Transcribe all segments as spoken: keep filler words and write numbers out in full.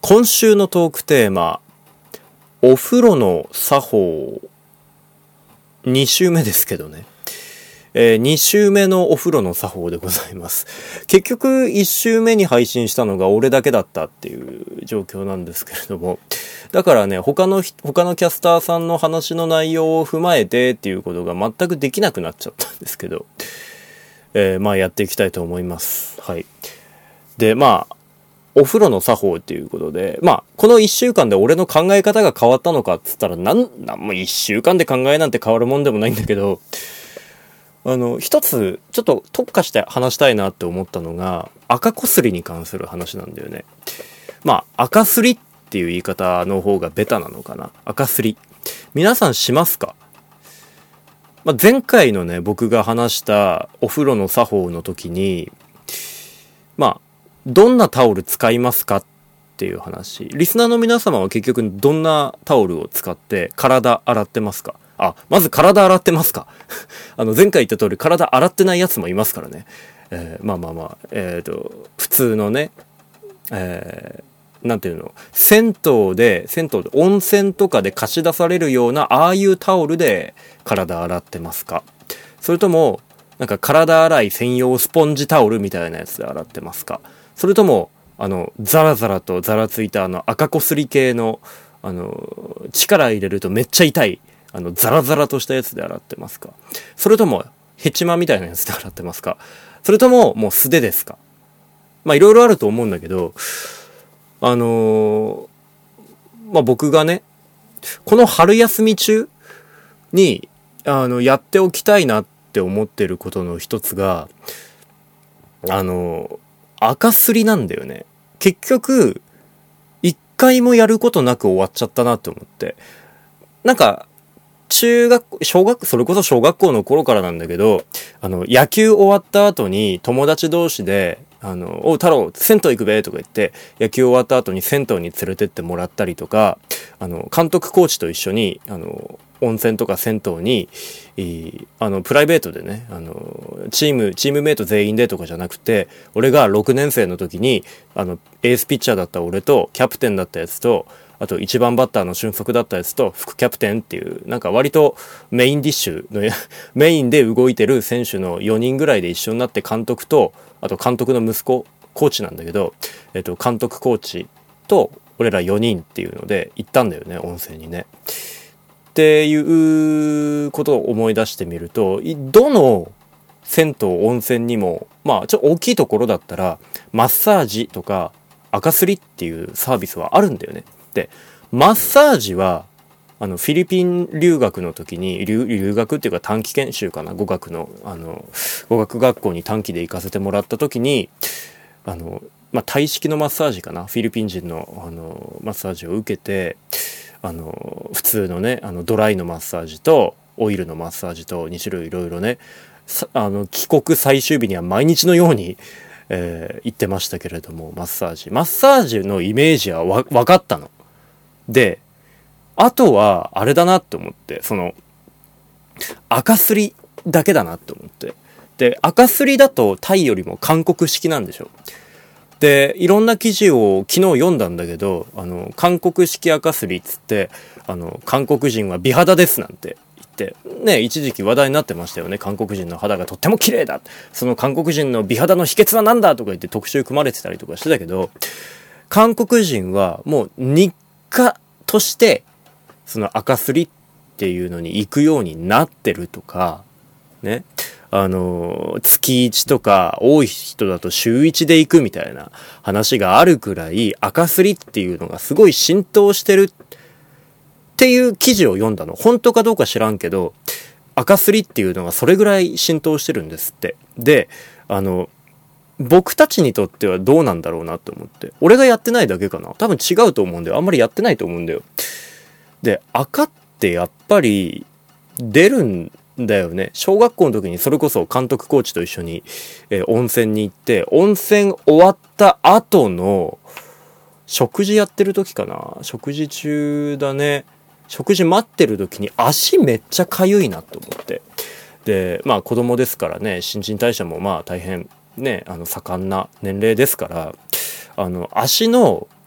今週のトークテーマ、お風呂の作法に週目ですけどね、えー、に週目のお風呂の作法でございます。結局いち週目に配信したのが俺だけだったっていう状況なんですけれども、だからね、他の他のキャスターさんの話の内容を踏まえてっていうことが全くできなくなっちゃったんですけど、えー、まあやっていきたいと思います。はい。で、まあお風呂の作法っていうことで、まあこのいっしゅうかんで俺の考え方が変わったのかっつったら、なんなんもいっしゅうかんで考えなんて変わるもんでもないんだけど、あの一つちょっと特化して話したいなって思ったのが赤こすりに関する話なんだよね。まあ赤すりっていう言い方の方がベタなのかな。赤すり皆さんしますか？まあ、前回のね僕が話したお風呂の作法の時に、まあどんなタオル使いますかっていう話。リスナーの皆様は結局どんなタオルを使って体洗ってますか？あ、まず体洗ってますか？あの前回言った通り体洗ってないやつもいますからね。えー、まあまあまあ、えっと、普通のね、えー、なんていうの、銭湯で、銭湯で温泉とかで貸し出されるようなああいうタオルで体洗ってますか？それとも、なんか体洗い専用スポンジタオルみたいなやつで洗ってますか？それとも、あの、ザラザラとザラついたあの赤こすり系の、あの、力入れるとめっちゃ痛い、あの、ザラザラとしたやつで洗ってますか？それとも、ヘチマみたいなやつで洗ってますか？それとも、もう素手ですか？まあ、いろいろあると思うんだけど、あのー、まあ、僕がね、この春休み中に、あの、やっておきたいなって思ってることの一つが、あのー、赤すりなんだよね。結局、一回もやることなく終わっちゃったなって思って。なんか、中学、小学、それこそ小学校の頃からなんだけど、あの、野球終わった後に友達同士で、あの、おう太郎、銭湯行くべとか言って、野球終わった後に銭湯に連れてってもらったりとか、あの、監督コーチと一緒に、あの、温泉とか銭湯に、あの、プライベートでね、あの、チーム、チームメイト全員でとかじゃなくて、俺がろくねん生の時に、あの、エースピッチャーだった俺と、キャプテンだったやつと、あと一番バッターの俊足だったやつと副キャプテンっていう、なんか割とメインディッシュのメインで動いてる選手のよにんぐらいで一緒になって監督と、あと監督の息子コーチなんだけど、えっと監督コーチと俺らよにんっていうので行ったんだよね、温泉にね。っていうことを思い出してみると、どの銭湯温泉にもまあちょっと大きいところだったらマッサージとか赤すりっていうサービスはあるんだよね。でマッサージはあのフィリピン留学の時に 留, 留学っていうか短期研修かな、語学のあの語学学校に短期で行かせてもらった時に、あのまあタイ式のマッサージかな、フィリピン人のあのマッサージを受けて、あの普通のねあのドライのマッサージとオイルのマッサージとに種類いろいろね、あの帰国最終日には毎日のようにえー、言ってましたけれども、マッサージマッサージのイメージはわ分かったので、あとはあれだなって思って、その赤すりだけだなって思って、で赤すりだとタイよりも韓国式なんでしょ。でいろんな記事を昨日読んだんだけど、あの韓国式赤すりっつって、あの韓国人は美肌ですなんてってね、一時期話題になってましたよね。韓国人の肌がとっても綺麗だ、その韓国人の美肌の秘訣はなんだとか言って特集組まれてたりとかしてたけど、韓国人はもう日課としてその赤すりっていうのに行くようになってるとかね、あの月いちとか多い人だと週いちで行くみたいな話があるくらい、赤すりっていうのがすごい浸透してるっていう記事を読んだの。本当かどうか知らんけど、赤すりっていうのがそれぐらい浸透してるんですって。で、あの僕たちにとってはどうなんだろうなと思って、俺がやってないだけかな、多分違うと思うんだよ。あんまりやってないと思うんだよ。で赤ってやっぱり出るんだよね。小学校の時にそれこそ監督コーチと一緒に、えー、温泉に行って、温泉終わった後の食事やってる時かな、食事中だね、食事待ってる時に足めっちゃかゆいなと思って、でまあ子供ですからね、新陳代謝もまあ大変ね、あの盛んな年齢ですから、あの足の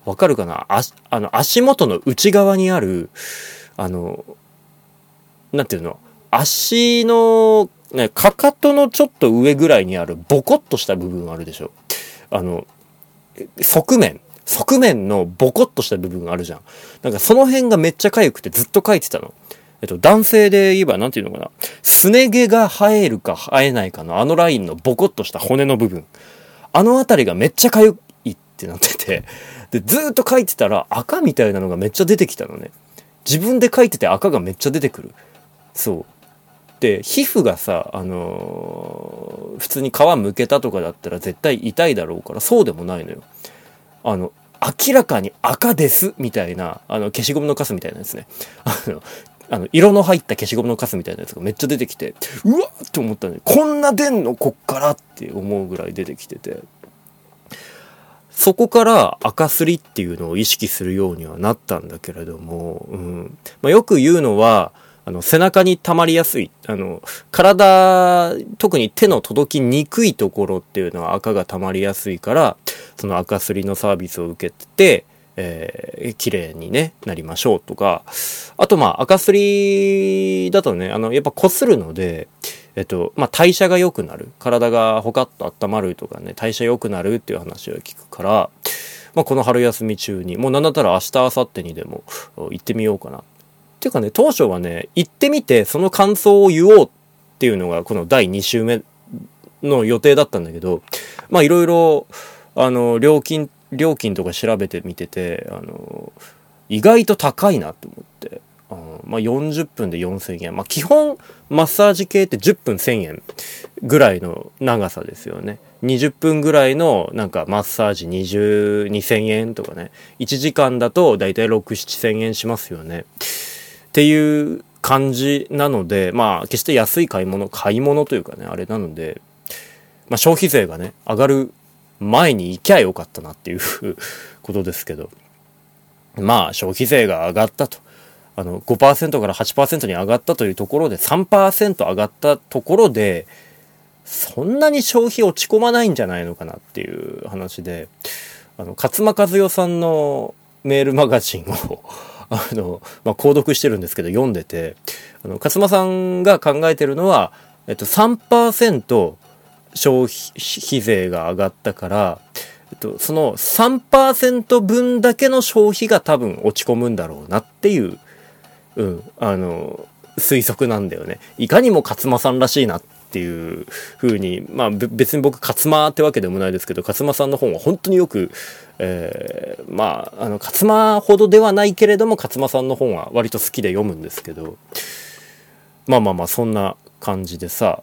わかるかな、ああの足元の内側にあるあのなんていうの、足の、ね、かかとのちょっと上ぐらいにあるボコッとした部分あるでしょ。あの側面側面のボコッとした部分あるじゃん。なんかその辺がめっちゃ痒くてずっと痒いてたの。えっと男性で言えばなんていうのかな、すね毛が生えるか生えないかのあのラインのボコッとした骨の部分、あのあたりがめっちゃ痒いってなってて、でずっと描いてたら赤みたいなのがめっちゃ出てきたのね。自分で描いてて赤がめっちゃ出てくる。そうで、皮膚がさ、あのー、普通に皮むけたとかだったら絶対痛いだろうから、そうでもないのよ。あの明らかに赤ですみたいな、あの消しゴムのカスみたいなやつね、あのあの色の入った消しゴムのカスみたいなやつがめっちゃ出てきて、うわっって思ったね。こんな出んのこっからって思うぐらい出てきてて、そこから赤すりっていうのを意識するようにはなったんだけれども、うんまあ、よく言うのはあの背中に溜まりやすい、あの体、特に手の届きにくいところっていうのは赤が溜まりやすいから、その赤すりのサービスを受けて、えー、綺麗にねなりましょうとか、あとまあ赤すりだとね、あのやっぱ擦るので、えっとまあ代謝が良くなる、体がほかっと温まるとかね、代謝良くなるっていう話を聞くから、まあ、この春休み中にもうなんだったら明日明後日にでも行ってみようかなっていうかね、当初はね行ってみてその感想を言おうっていうのがこのだいに週目の予定だったんだけど、まあいろいろあの料金料金とか調べてみてて、あの意外と高いなと思って、あの、まあ、よんじゅっぷんでよんせんえん、まあ、基本マッサージ系ってじゅっぷんせんえんぐらいの長さですよね。にじゅっぷんぐらいのなんかマッサージにじゅうにせんえんとかね、いちじかんだとだいたいろく、ななせんえんしますよねっていう感じなので、まあ決して安い買い物買い物というかね、あれなので、まあ、消費税がね上がる前に行きゃよかったなっていうことですけど、まあ消費税が上がったと、あの ごパーセント から はちパーセント に上がったというところで さんパーセント 上がったところでそんなに消費落ち込まないんじゃないのかなっていう話で、あの勝間和代さんのメールマガジンをあの、まあ、購読してるんですけど読んでて、あの勝間さんが考えてるのは、えっと、さんパーセント消費税が上がったから、えっと、その さんパーセント 分だけの消費が多分落ち込むんだろうなっていう、うん、あの推測なんだよね。いかにも勝間さんらしいなっていう風に、まあ別に僕勝間ってわけでもないですけど、勝間さんの本は本当によく、えー、まああの勝間ほどではないけれども勝間さんの本は割と好きで読むんですけど、まあまあまあそんな感じでさ、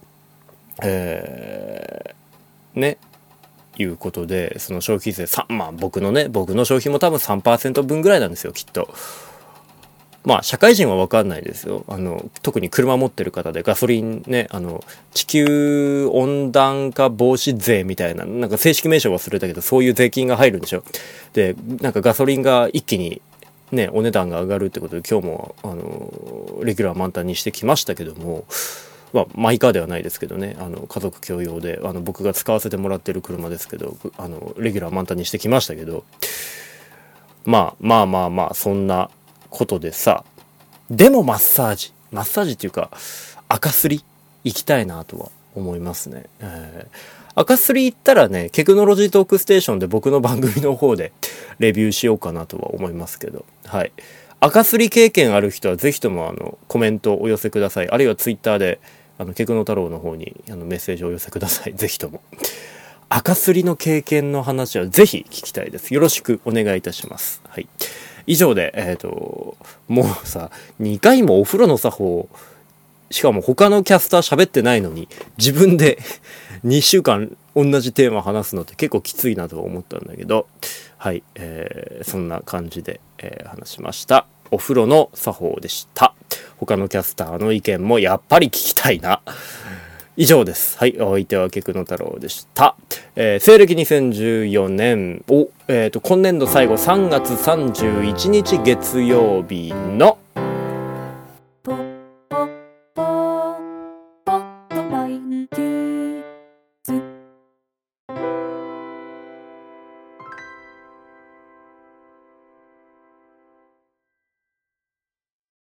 えー、ねいうことで、その消費税さん、まあ僕のね僕の消費も多分 さんパーセント 分ぐらいなんですよきっと。まあ社会人は分かんないですよ。あの特に車持ってる方でガソリンね、あの地球温暖化防止税みたいな、なんか正式名称忘れたけどそういう税金が入るんでしょ。でなんかガソリンが一気にねお値段が上がるってことで今日もあのレギュラー満タンにしてきましたけども、まあ、マイカーではないですけどね、あの家族共用であの僕が使わせてもらってる車ですけど、あのレギュラー満タンにしてきましたけど、まあまあまあまあそんなことでさ、でもマッサージマッサージっていうか赤すり行きたいなとは思いますね。えー、赤すり行ったらねテクノロジートークステーションで僕の番組の方でレビューしようかなとは思いますけど、はい、赤すり経験ある人はぜひともあのコメントをお寄せください。あるいはツイッターであのケクノ太郎の方にあのメッセージをお寄せください。ぜひとも赤すりの経験の話はぜひ聞きたいです。よろしくお願いいたします。はい、以上で、えっと、もうさ、にかいもお風呂の作法、しかも他のキャスター喋ってないのに、自分でにしゅうかん同じテーマ話すのって結構きついなと思ったんだけど、はい、えー、そんな感じで、えー、話しました。お風呂の作法でした。他のキャスターの意見もやっぱり聞きたいな。以上です。はい。お相手はケクノ太郎でした。えー、西暦にせんじゅうよねんを、えっと、今年度最後さんがつさんじゅういちにち月曜日の